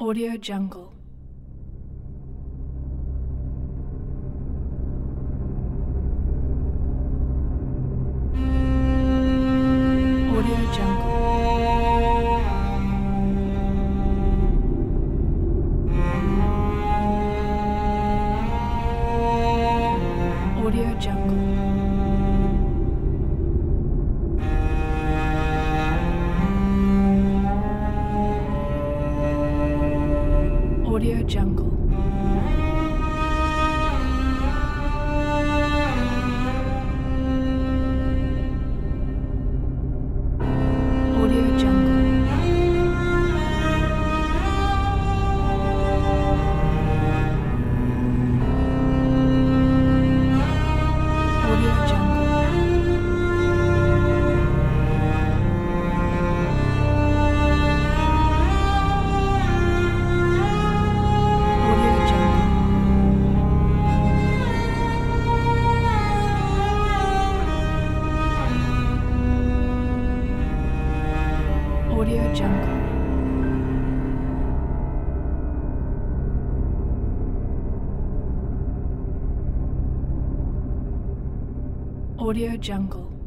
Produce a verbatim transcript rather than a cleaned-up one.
Audio Jungle. Audio Jungle. Audio Jungle. Audio Jungle. Audio Jungle. Audio Jungle. Audio Jungle. Audio Jungle.